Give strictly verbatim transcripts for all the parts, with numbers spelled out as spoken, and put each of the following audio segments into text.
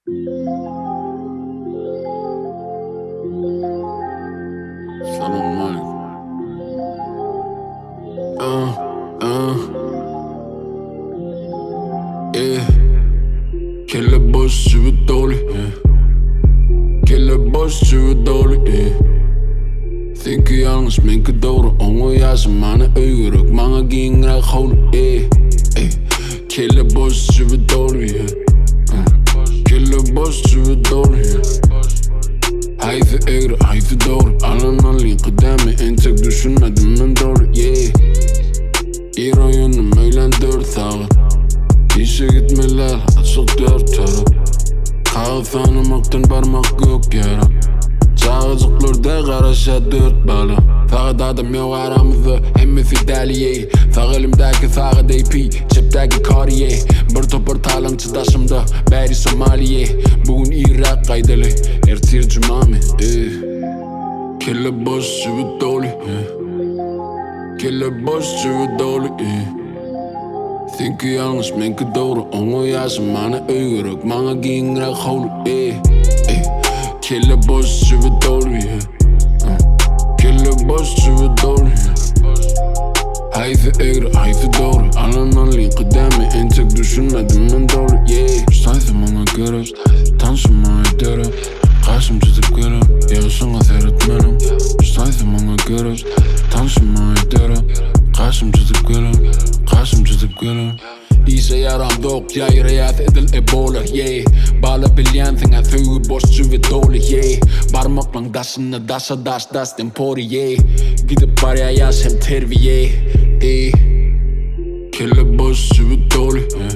Salam Malik. Uh, uh, yeah. Kille boss syvende dårlig, yeah. Kille boss syvende dårlig, yeah. Think jeg anders sminke dårlig. Unge jeg så mange øgerøk. Mange gik ræk hold, yeah. Hey. Kille boss syvende dårlig, yeah. uh. Kille boss syvende dårlig, yeah. Haydi eğri, haydi doğru. Alan alayım kıdemi, en tek düşünmedim ben doğru, yeah. İyi rayonum öğlen dört ağır. İşe gitmeler, açık dört taraf. Kağı tanımaktan parmak yok yara. Çağızıklarda karışa dört bala. Fakat adam yok aramızda, hemmesi deli, yeah. Fakat elimdeki sağı D P, cepteki Cartier. Bir topar talan çıdaşımda, beri Somaliye. Bugün Irak kaydalı, ertir cumami, eh. Kille boss syvende dårlig, eh. Kille boss syvende dårlig, eh. Think jeg anders sminke dårlig. Unge jeg så mange øgerøk. Mange gik ræk hold, eh. Kille boss syvende dårlig, eh. Kille boss syvende dårlig, eh. Haydi eğri, haydi doğru. Alan alayım kıdemi, en tek düşünmedim ben doğru, yeah. Saydım ona göre, tanışmaya dere. Karşım tutup gelem, yarısına seyretmenim. Saydım ona göre, tanışmaya dere. Karşım tutup gelem, karşım tutup gelem. İse yaram dok, jeg reyat edil ebola, yeah. Bala bilyen ting at høye boss syvende dårlig, yeah. Parmak lang dassene, dassa das, das den pori, yeah. Gidip var jeg yas hem terviye, eh. Kille boss syvende dårlig, yeah.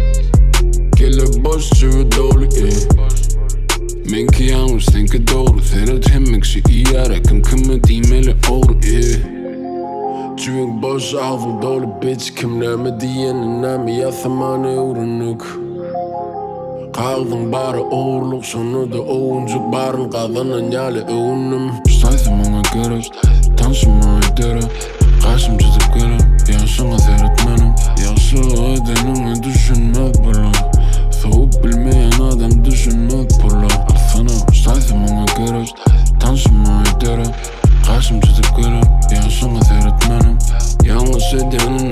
Kille boss syvende dårlig, yeah. Men ki yalnız tænke dårligt. Seret hemmiksi i hjertet, kan komme dimele over, yeah. Tyving boss avul dårlig bitch. Kim nærme diyene nærme, jeg thamane uranuk. Kaldım bara oğurluk, sonu da oyuncuk. Barın kazanan yali öğünüm. Saydım ona göre, tanışmaya dere. Karşım tutup gelem, yaşına seyretmenim. Yaşı ödenimi düşünmez bula. Soğuk bilmeyen adam düşünmez bula. Alsana, saydım ona göre, tanışmaya dere. Karşım tutup gelem, yaşına seyretmenim. Yanlış edenin